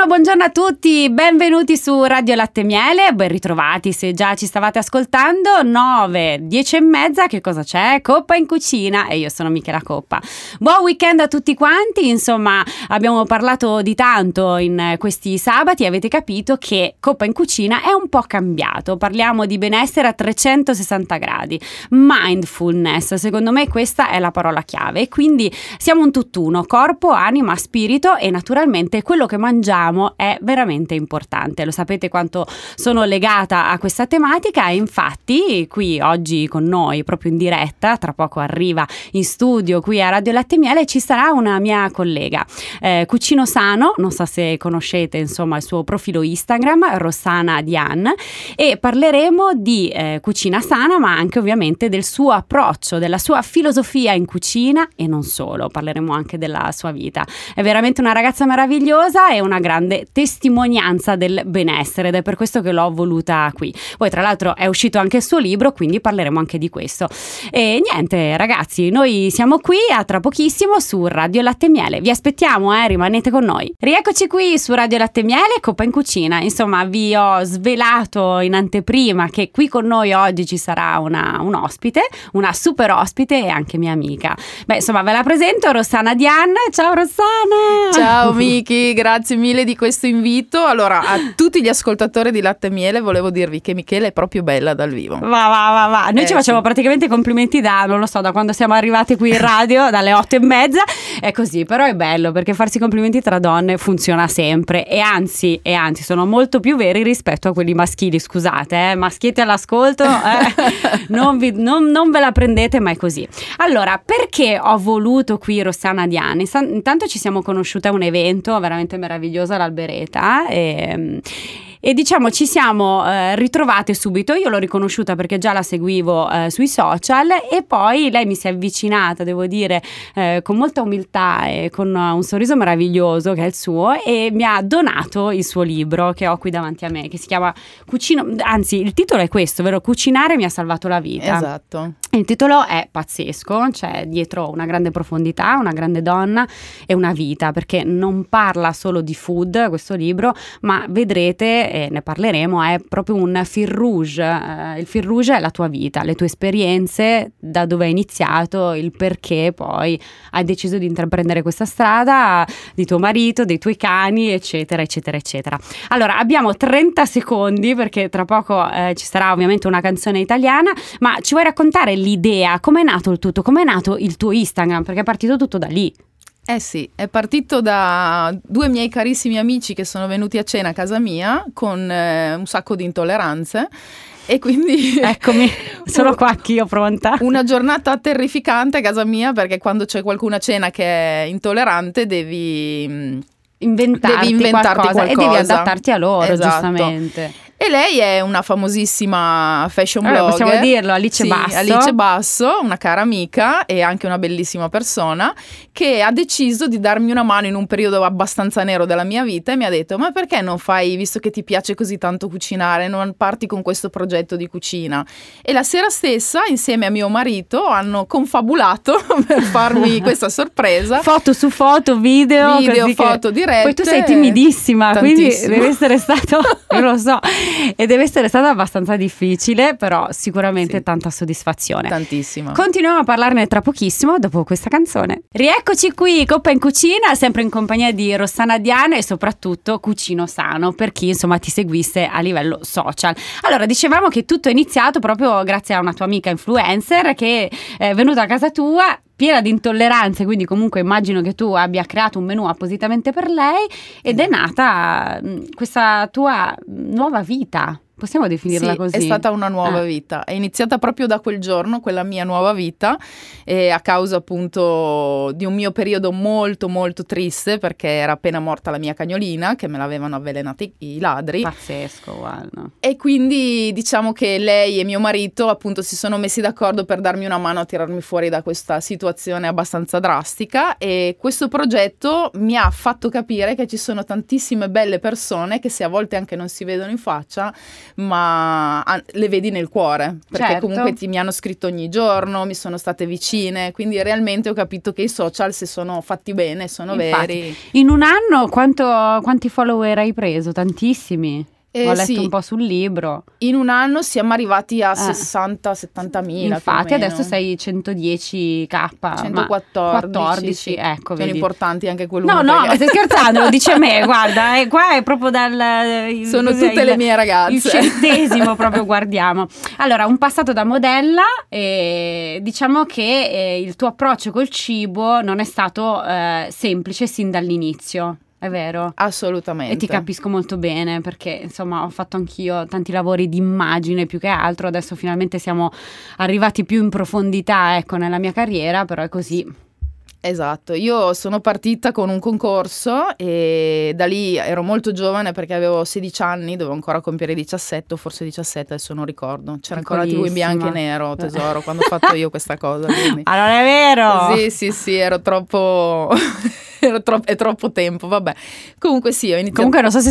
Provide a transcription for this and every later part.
Buongiorno a tutti, benvenuti su Radio Latte Miele, ben ritrovati se già ci stavate ascoltando. 9, 10 e mezza, che cosa c'è? Coppa in cucina e io sono Michela Coppa. Buon weekend a tutti quanti, insomma abbiamo parlato di tanto in questi sabati, avete capito che Coppa in cucina è un po' cambiato, parliamo di benessere a 360 gradi, mindfulness, secondo me questa è la parola chiave e quindi siamo un tutt'uno, corpo, anima, spirito e naturalmente quello che mangiamo è veramente importante. Lo sapete quanto sono legata a questa tematica e infatti qui oggi con noi proprio in diretta, tra poco arriva in studio qui a Radio Latte Miele, ci sarà una mia collega, Cucino Sano, non so se conoscete insomma il suo profilo Instagram, Rossana Dian, e parleremo di cucina sana ma anche ovviamente del suo approccio, della sua filosofia in cucina e non solo, parleremo anche della sua vita. È veramente una ragazza meravigliosa e una grande testimonianza del benessere ed è per questo che l'ho voluta qui. Poi tra l'altro è uscito anche il suo libro, quindi parleremo anche di questo. E niente ragazzi, noi siamo qui a tra pochissimo su Radio Latte Miele. Vi aspettiamo, rimanete con noi. Rieccoci qui su Radio Latte Miele, Coppa in cucina. Insomma, vi ho svelato in anteprima che qui con noi oggi ci sarà un ospite, una super ospite e anche mia amica. Beh, insomma, ve la presento, Rossana Dian. Ciao Rossana! Ciao Miki, grazie mille di questo invito. Allora, a tutti gli ascoltatori di Latte Miele volevo dirvi che Michela è proprio bella dal vivo. Va. Noi ci facciamo praticamente complimenti da quando siamo arrivati qui in radio, dalle 8:30. È così, però è bello perché farsi complimenti tra donne funziona sempre e anzi sono molto più veri rispetto a quelli maschili, scusate, maschietti all'ascolto, non ve la prendete mai così. Allora, perché ho voluto qui Rossana Diani? Intanto ci siamo conosciute a un evento veramente meraviglioso all'Albereta e diciamo ci siamo ritrovate subito. Io l'ho riconosciuta perché già la seguivo sui social e poi lei mi si è avvicinata, devo dire, con molta umiltà e con un sorriso meraviglioso che è il suo e mi ha donato il suo libro che ho qui davanti a me, che si chiama anzi il titolo è questo, ovvero Cucinare mi ha salvato la vita. Esatto. Il titolo è pazzesco, c'è dietro una grande profondità, una grande donna e una vita, perché non parla solo di food questo libro, ma vedrete, e ne parleremo, è proprio un fil rouge. Il fil rouge è la tua vita, le tue esperienze, da dove hai iniziato, il perché poi hai deciso di intraprendere questa strada, di tuo marito, dei tuoi cani, eccetera, eccetera, eccetera. Allora, abbiamo 30 secondi perché tra poco ci sarà ovviamente una canzone italiana, ma ci vuoi raccontare l'idea, com'è nato il tutto, com'è nato il tuo Instagram, perché è partito tutto da lì. Eh sì, è partito da 2 miei carissimi amici che sono venuti a cena a casa mia con un sacco di intolleranze e quindi eccomi, sono qua anch'io pronta. Una giornata terrificante a casa mia perché quando c'è qualcuno a cena che è intollerante devi inventarti qualcosa e devi adattarti a loro, esatto. Giustamente. E lei è una famosissima fashion blogger. Possiamo dirlo, Alice Basso, una cara amica e anche una bellissima persona che ha deciso di darmi una mano in un periodo abbastanza nero della mia vita e mi ha detto: ma perché non fai, visto che ti piace così tanto cucinare, non parti con questo progetto di cucina? E la sera stessa, insieme a mio marito, hanno confabulato per farmi questa sorpresa. Foto su foto, video, foto dirette. Poi tu sei timidissima, tantissimo. Quindi deve essere stato, io lo so, e deve essere stato abbastanza difficile, però sicuramente tanta soddisfazione. Tantissima. Continuiamo a parlarne tra pochissimo dopo questa canzone. Rieccoci qui, Coppa in cucina, sempre in compagnia di Rossana Diana e soprattutto Cucino Sano, per chi insomma ti seguisse a livello social. Allora, dicevamo che tutto è iniziato proprio grazie a una tua amica influencer che è venuta a casa tua piena di intolleranze, quindi comunque immagino che tu abbia creato un menù appositamente per lei ed è nata questa tua nuova vita. Possiamo definirla così? È stata una nuova vita, è iniziata proprio da quel giorno, quella mia nuova vita, a causa appunto di un mio periodo molto molto triste perché era appena morta la mia cagnolina che me l'avevano avvelenata i ladri. Pazzesco, guarda. E quindi diciamo che lei e mio marito appunto si sono messi d'accordo per darmi una mano a tirarmi fuori da questa situazione abbastanza drastica e questo progetto mi ha fatto capire che ci sono tantissime belle persone che se a volte anche non si vedono in faccia ma le vedi nel cuore, perché Certo. comunque mi hanno scritto ogni giorno, mi sono state vicine, quindi realmente ho capito che i social, se sono fatti bene, sono Infatti. veri. In un anno quanti follower hai preso? Tantissimi. Ho letto Sì, un po' sul libro. in un anno siamo arrivati a 60-70 mila. Infatti adesso sei 110k. 114. Ecco, Sono vedi. importanti anche quello. No, ma stai scherzando, lo dice a me, guarda, qua è proprio sono tutte le mie ragazze. Il 100° proprio guardiamo. Allora, un passato da modella, diciamo che il tuo approccio col cibo non è stato semplice sin dall'inizio. È vero? Assolutamente. E ti capisco molto bene, perché insomma ho fatto anch'io tanti lavori di immagine più che altro. Adesso finalmente siamo arrivati più in profondità, ecco, nella mia carriera, però è così. Esatto, io sono partita con un concorso e da lì ero molto giovane perché avevo 16 anni, dovevo ancora compiere 17 o forse 17, adesso non ricordo. C'era ancora TV in bianco e nero, tesoro, quando ho fatto io questa cosa. Quindi. Ah, non è vero? Sì, ero troppo... è troppo tempo, vabbè. Comunque sì, ho iniziato. Comunque non so se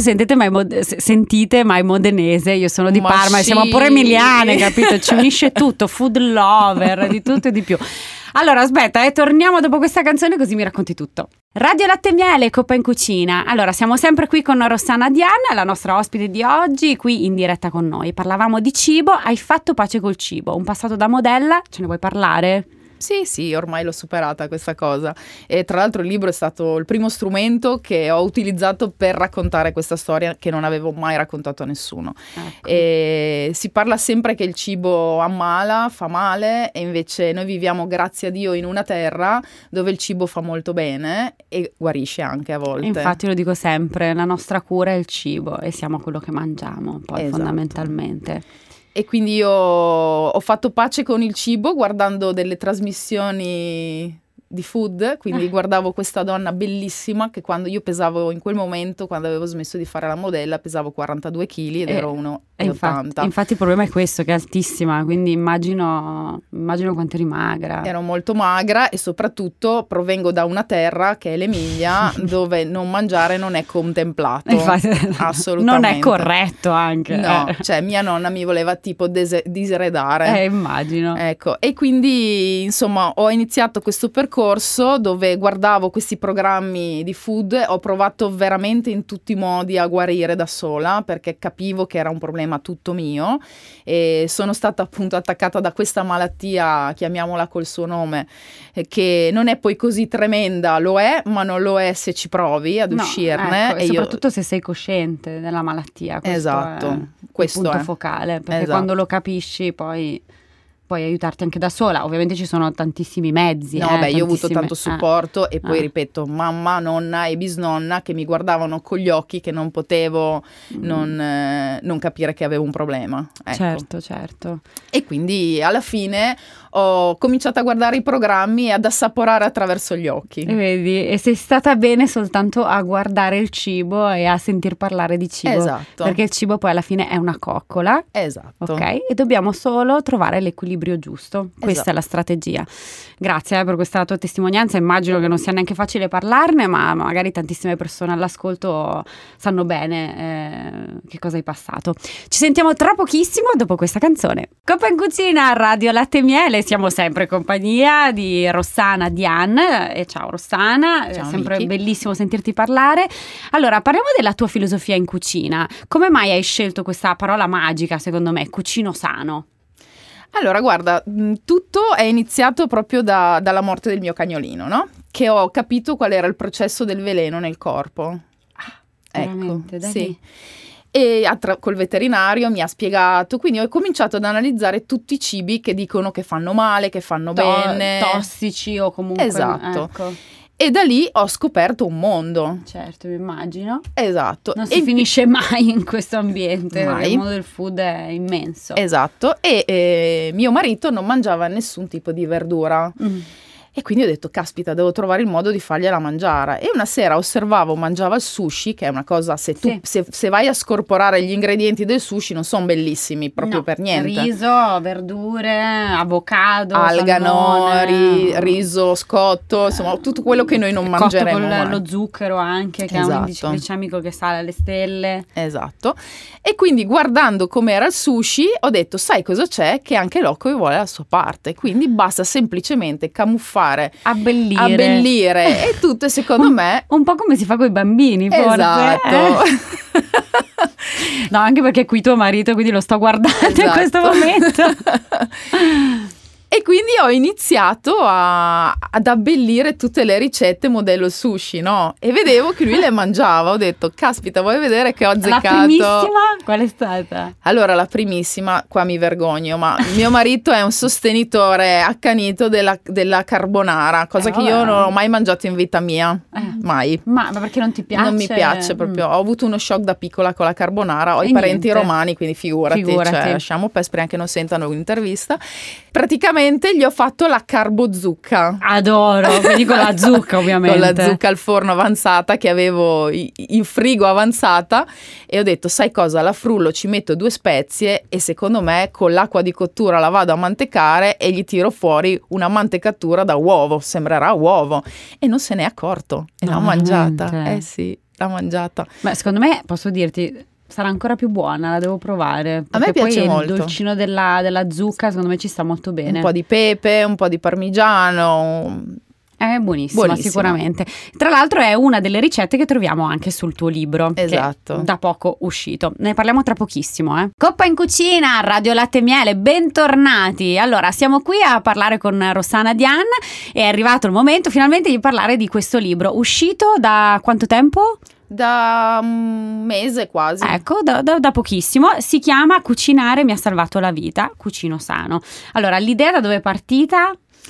sentite mai modenese, io sono di Parma e siamo pure emiliane, capito? Ci unisce tutto, food lover, di tutto e di più. Allora aspetta, torniamo dopo questa canzone così mi racconti tutto. Radio Latte e Miele, Coppa in Cucina. Allora siamo sempre qui con Rossana Dian, la nostra ospite di oggi, qui in diretta con noi. Parlavamo di cibo, hai fatto pace col cibo, un passato da modella, ce ne vuoi parlare? Sì, ormai l'ho superata questa cosa e tra l'altro il libro è stato il primo strumento che ho utilizzato per raccontare questa storia che non avevo mai raccontato a nessuno. Ecco. E si parla sempre che il cibo ammala, fa male e invece noi viviamo, grazie a Dio, in una terra dove il cibo fa molto bene e guarisce anche a volte. Infatti lo dico sempre, la nostra cura è il cibo e siamo quello che mangiamo poi Esatto. Fondamentalmente. E quindi io ho fatto pace con il cibo guardando delle trasmissioni di food, quindi guardavo questa donna bellissima che quando io pesavo in quel momento, quando avevo smesso di fare la modella, pesavo 42 kg ed ero 1,80. Infatti il problema è questo, che è altissima, quindi immagino quanto eri magra. Ero molto magra e soprattutto provengo da una terra che è l'Emilia dove non mangiare non è contemplato. Infatti, assolutamente. Non è corretto anche. No, cioè mia nonna mi voleva tipo diseredare. Immagino. Ecco, e quindi insomma ho iniziato questo percorso dove guardavo questi programmi di food, ho provato veramente in tutti i modi a guarire da sola perché capivo che era un problema tutto mio e sono stata appunto attaccata da questa malattia, chiamiamola col suo nome, che non è poi così tremenda, lo è, ma non lo è se ci provi ad uscirne. Ecco, e soprattutto se sei cosciente della malattia. Esatto, questo è il punto è focale, perché esatto. quando lo capisci poi puoi aiutarti anche da sola. Ovviamente ci sono tantissimi mezzi. No, io ho avuto tanto supporto e poi ripeto, mamma, nonna e bisnonna che mi guardavano con gli occhi che non potevo non capire che avevo un problema. Ecco. Certo. E quindi alla fine ho cominciato a guardare i programmi e ad assaporare attraverso gli occhi. E vedi, e sei stata bene soltanto a guardare il cibo e a sentir parlare di cibo. Esatto. Perché il cibo poi alla fine è una coccola. Esatto. Ok? E dobbiamo solo trovare l'equilibrio giusto. Questa è la strategia. Grazie per questa tua testimonianza. Immagino che non sia neanche facile parlarne, ma magari tantissime persone all'ascolto sanno bene che cosa hai passato. Ci sentiamo tra pochissimo dopo questa canzone. Coppa in Cucina, Radio Latte e Miele. Siamo sempre in compagnia di Rossana Dian. E ciao Rossana, ciao, è sempre Miki. Bellissimo sentirti parlare. Allora, parliamo della tua filosofia in cucina. Come mai hai scelto questa parola magica, secondo me, cucino sano? Allora, guarda, tutto è iniziato proprio dalla morte del mio cagnolino, no? Che ho capito qual era il processo del veleno nel corpo. Veramente, ecco, sì. E col veterinario mi ha spiegato, quindi ho cominciato ad analizzare tutti i cibi che dicono che fanno male, che fanno bene. Tossici o comunque... Esatto. Ecco. E da lì ho scoperto un mondo. Certo, mi immagino. Esatto. Non si finisce mai in questo ambiente, mai. Il mondo del food è immenso. Esatto. E mio marito non mangiava nessun tipo di verdura. E quindi ho detto, caspita, devo trovare il modo di fargliela mangiare. E una sera osservavo, mangiava il sushi, che è una cosa, se vai a scorporare gli ingredienti del sushi non sono bellissimi proprio per niente. Riso, verdure, avocado, algano, salmone, riso, scotto, insomma tutto quello che noi non mangeremo con mai. Lo zucchero anche, che è un indice glicemico che sale alle stelle. Esatto. E quindi guardando com'era il sushi ho detto, sai cosa c'è? Che anche l'occhio vuole la sua parte, quindi basta semplicemente camuffare, abbellire e tutto, secondo me un po' come si fa con i bambini, forse. Esatto. No, anche perché qui tuo marito, quindi lo sto guardando in questo momento. E quindi ho iniziato ad abbellire tutte le ricette modello sushi, no? E vedevo che lui le mangiava, ho detto, caspita, vuoi vedere che ho azzeccato? La primissima? Qual è stata? Allora, la primissima, qua mi vergogno, ma mio marito è un sostenitore accanito della carbonara, cosa che io non ho mai mangiato in vita mia, mai. Ma perché non ti piace? Non mi piace proprio, ho avuto uno shock da piccola con la carbonara, ho i parenti romani, quindi figurati. Cioè, lasciamo perdere che non sentano l'intervista. Praticamente gli ho fatto la carbozucca. Adoro, quindi con la zucca ovviamente. Con la zucca al forno avanzata che avevo in frigo avanzata, e ho detto, sai cosa, la frullo, ci metto 2 spezie e secondo me con l'acqua di cottura la vado a mantecare e gli tiro fuori una mantecatura da uovo, sembrerà uovo, e non se n'è accorto e l'ha mangiata. Sì, l'ha mangiata. Beh, secondo me, posso dirti, sarà ancora più buona, la devo provare. A me piace poi molto. Il dolcino della zucca secondo me ci sta molto bene. Un po' di pepe, un po' di parmigiano. È buonissima, sicuramente. Tra l'altro è una delle ricette che troviamo anche sul tuo libro. Esatto. Che è da poco uscito. Ne parliamo tra pochissimo. Coppa in cucina, Radio Latte e Miele, bentornati. Allora, siamo qui a parlare con Rossana Dian. È arrivato il momento finalmente di parlare di questo libro. Uscito da quanto tempo? Da un mese quasi. Ecco, da pochissimo. Si chiama Cucinare mi ha salvato la vita, cucino sano. Allora, l'idea da dove è partita?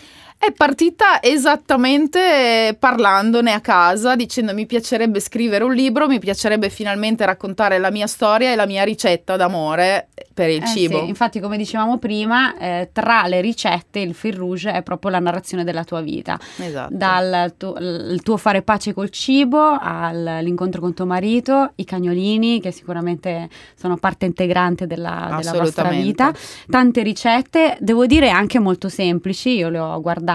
È partita esattamente parlandone a casa, dicendo mi piacerebbe scrivere un libro, mi piacerebbe finalmente raccontare la mia storia e la mia ricetta d'amore per il cibo. Sì, infatti, come dicevamo prima, tra le ricette il fil rouge è proprio la narrazione della tua vita. Esatto. Dal il tuo fare pace col cibo all'incontro con tuo marito, i cagnolini che sicuramente sono parte integrante della vostra vita. Tante ricette, devo dire anche molto semplici, io le ho guardate,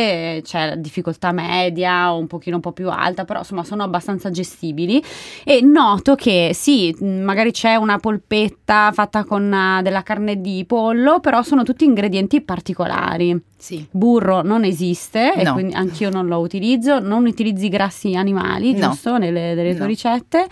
c'è difficoltà media o un pochino un po' più alta, però insomma sono abbastanza gestibili, e noto che sì, magari c'è una polpetta fatta con della carne di pollo, però sono tutti ingredienti particolari. Sì. Burro non esiste, No. e quindi anch'io non lo utilizzo. Non utilizzi grassi animali, No. giusto? Nelle tue ricette?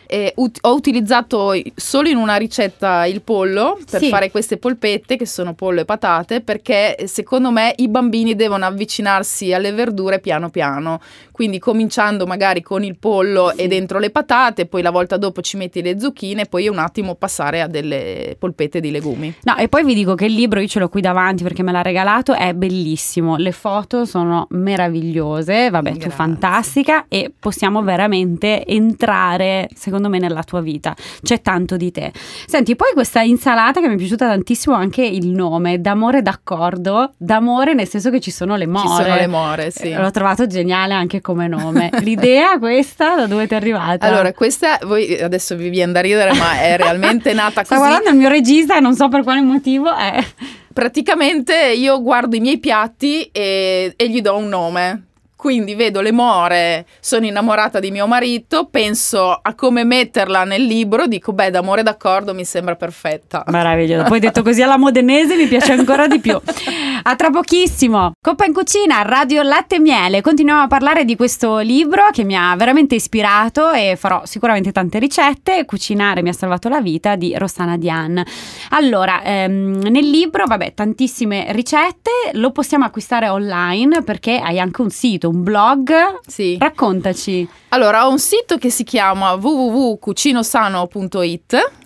Ho utilizzato solo in una ricetta il pollo per Sì. fare queste polpette, che sono pollo e patate, perché secondo me i bambini devono avvicinarsi alle verdure piano piano, quindi cominciando magari con il pollo e dentro le patate, poi la volta dopo ci metti le zucchine, poi un attimo passare a delle polpette di legumi. No, e poi vi dico che il libro, io ce l'ho qui davanti perché me l'ha regalato, è bellissimo, le foto sono meravigliose, vabbè, tu Grazie. fantastica, e possiamo veramente entrare, secondo me, nella tua vita, c'è tanto di te. Senti, poi questa insalata che mi è piaciuta tantissimo, anche il nome, d'amore d'accordo, d'amore nel senso che ci sono le more. Ci sono le more, sì. L'ho trovato geniale anche come nome. L'idea questa, da dove ti è arrivata? Allora, questa, voi adesso vi viene da ridere, ma è realmente nata Sta così. guardando il mio regista e non so per quale motivo è. Praticamente io guardo i miei piatti e gli do un nome. Quindi vedo le more, sono innamorata di mio marito, penso a come metterla nel libro, dico beh, d'amore d'accordo mi sembra perfetta. Meraviglioso, poi detto così alla modenese mi piace ancora di più. A tra pochissimo. Coppa in cucina, Radio Latte e Miele. Continuiamo a parlare di questo libro che mi ha veramente ispirato, e farò sicuramente tante ricette. Cucinare mi ha salvato la vita, di Rossana Dian. Allora, nel libro, vabbè, tantissime ricette, lo possiamo acquistare online perché hai anche un sito, un blog. Sì. Raccontaci. Allora, ho un sito che si chiama www.cucinosano.it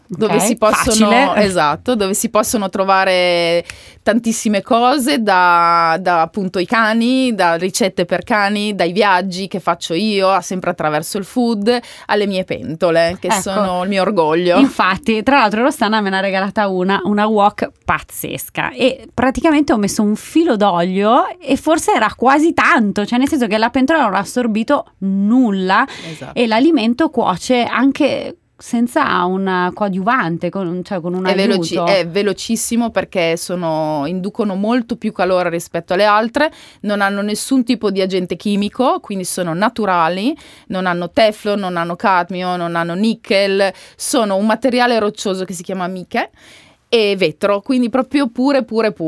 dove si possono, esatto, dove si possono trovare tantissime cose, da appunto i cani, da ricette per cani, dai viaggi che faccio io, sempre attraverso il food, alle mie pentole, che sono il mio orgoglio. Infatti, tra l'altro Rossana me ne ha regalata una wok pazzesca e praticamente ho messo un filo d'olio e forse era quasi tanto, cioè nel senso che la pentola non ha assorbito nulla, esatto. E l'alimento cuoce anche senza un coadiuvante, con un aiuto. È velocissimo perché inducono molto più calore rispetto alle altre, non hanno nessun tipo di agente chimico, quindi sono naturali, non hanno teflon, non hanno cadmio, non hanno nickel, sono un materiale roccioso che si chiama miche e vetro, quindi proprio pure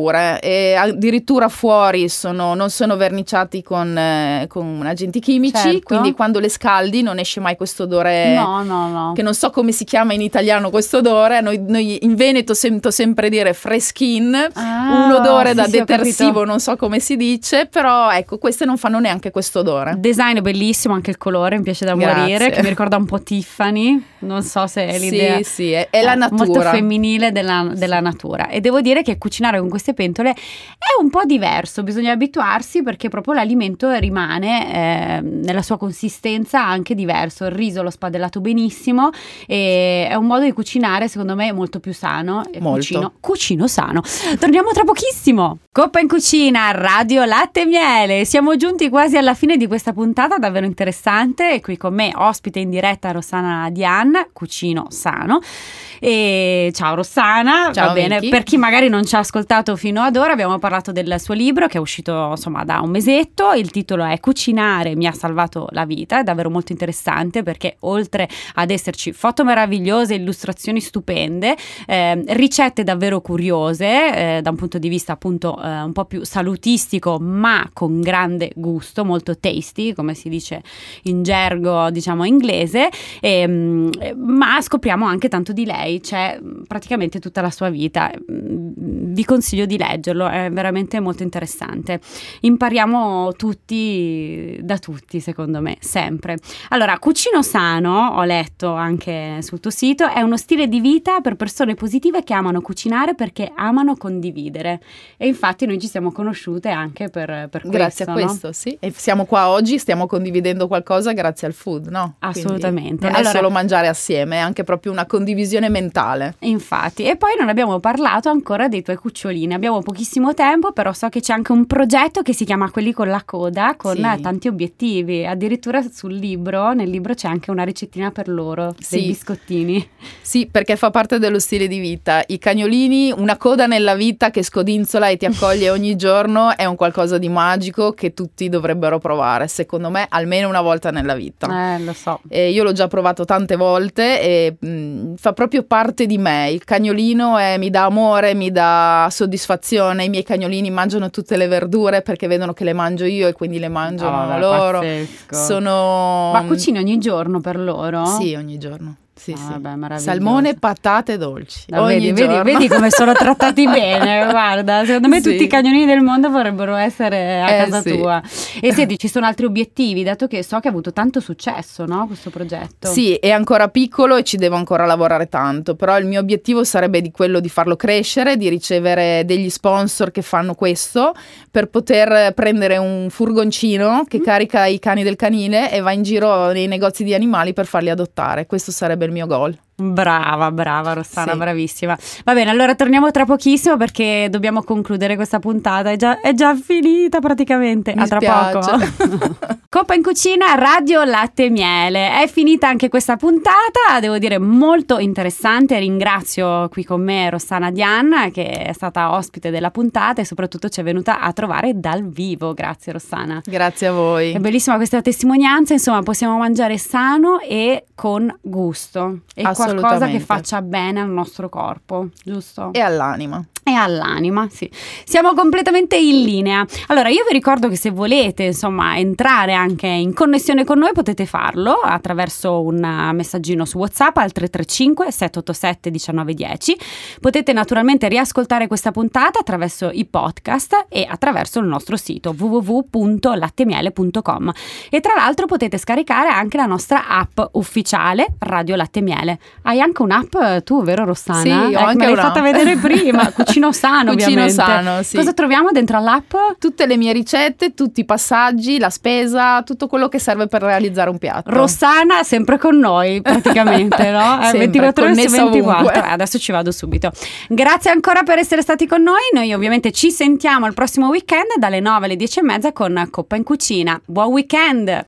e addirittura fuori non sono verniciati con agenti chimici, certo. Quindi quando le scaldi non esce mai questo odore, no. Che non so come si chiama in italiano questo odore, noi in Veneto sento sempre dire freschin, un odore da detersivo, non so come si dice, però ecco, queste non fanno neanche questo odore. Design è bellissimo, anche il colore mi piace da morire, che mi ricorda un po' Tiffany, non so se è l'idea. Sì, è la natura. Molto femminile della natura, e devo dire che cucinare con queste pentole è un po' diverso, bisogna abituarsi perché proprio l'alimento rimane nella sua consistenza anche diverso, il riso l'ho spadellato benissimo e è un modo di cucinare secondo me molto più sano. Cucino sano. Torniamo tra pochissimo. Coppa in Cucina, Radio Latte e Miele, siamo giunti quasi alla fine di questa puntata davvero interessante e qui con me ospite in diretta Rossana Dian, cucino sano. E ciao Rossana, ciao, va bene, Vicky. Per chi magari non ci ha ascoltato fino ad ora abbiamo parlato del suo libro che è uscito insomma da un mesetto, il titolo è Cucinare mi ha salvato la vita, è davvero molto interessante perché oltre ad esserci foto meravigliose, illustrazioni stupende, ricette davvero curiose da un punto di vista appunto un po' più salutistico ma con grande gusto, molto tasty come si dice in gergo diciamo inglese, ma scopriamo anche tanto di lei. C'è praticamente tutta la sua vita, vi consiglio di leggerlo, è veramente molto interessante, impariamo tutti da tutti secondo me, sempre. Allora, cucino sano, ho letto anche sul tuo sito, è uno stile di vita per persone positive che amano cucinare perché amano condividere e infatti noi ci siamo conosciute anche per grazie questo, a questo, no? Sì, e siamo qua oggi, stiamo condividendo qualcosa grazie al food, no? Assolutamente. Quindi non è solo mangiare assieme, è anche proprio una condivisione mentale. Infatti, e poi non abbiamo parlato ancora dei tuoi cucciolini, abbiamo pochissimo tempo, però so che c'è anche un progetto che si chiama Quelli con la coda, con tanti obiettivi, addirittura nel libro c'è anche una ricettina per loro, dei biscottini. Sì, perché fa parte dello stile di vita, i cagnolini, una coda nella vita che scodinzola e ti accoglie ogni giorno è un qualcosa di magico che tutti dovrebbero provare, secondo me almeno una volta nella vita. Lo so. Io l'ho già provato tante volte e fa proprio parte di me, il cagnolino mi dà amore, mi dà soddisfazione, i miei cagnolini mangiano tutte le verdure perché vedono che le mangio io e quindi le mangiano loro. Pazzesco. Ma cucini ogni giorno per loro? Sì, ogni giorno. Sì. Vabbè, salmone, patate dolci. Vedi come sono trattati bene, guarda, secondo me tutti i cagnolini del mondo vorrebbero essere a casa tua. E senti, ci sono altri obiettivi, dato che so che ha avuto tanto successo, no, questo progetto? Sì, è ancora piccolo e ci devo ancora lavorare tanto, però il mio obiettivo sarebbe di quello di farlo crescere, di ricevere degli sponsor che fanno questo, per poter prendere un furgoncino che carica i cani del canile e va in giro nei negozi di animali per farli adottare. Questo sarebbe il mio goal. Brava Rossana, bravissima. Va bene, allora torniamo tra pochissimo perché dobbiamo concludere questa puntata, è già finita praticamente. Mi tra spiace. poco. Coppa in Cucina, Radio Latte e Miele, è finita anche questa puntata, devo dire molto interessante, ringrazio qui con me Rossana Dian che è stata ospite della puntata e soprattutto ci è venuta a trovare dal vivo, grazie Rossana. Grazie a voi. È bellissima questa testimonianza, insomma possiamo mangiare sano e con gusto e qualcosa che faccia bene al nostro corpo, giusto? E all'anima. e all'anima, sì. Siamo completamente in linea. Allora, io vi ricordo che se volete, insomma, entrare anche in connessione con noi, potete farlo attraverso un messaggino su WhatsApp al 335 787 1910. Potete naturalmente riascoltare questa puntata attraverso i podcast e attraverso il nostro sito www.lattemiele.com. E tra l'altro potete scaricare anche la nostra app ufficiale Radio Latte Miele. Hai anche un'app tu, vero Rossana? Sì, ho anche me l'hai fatta vedere prima. Cucino sano, ovviamente. Sano, sì. Cosa troviamo dentro all'app? Tutte le mie ricette, tutti i passaggi, la spesa, tutto quello che serve per realizzare un piatto. Rossana sempre con noi, praticamente, no? Sempre, 24 ore su 24. ovunque. Adesso ci vado subito. Grazie ancora per essere stati con noi. Noi ovviamente ci sentiamo il prossimo weekend dalle 9 alle 10:30 con Coppa in Cucina. Buon weekend!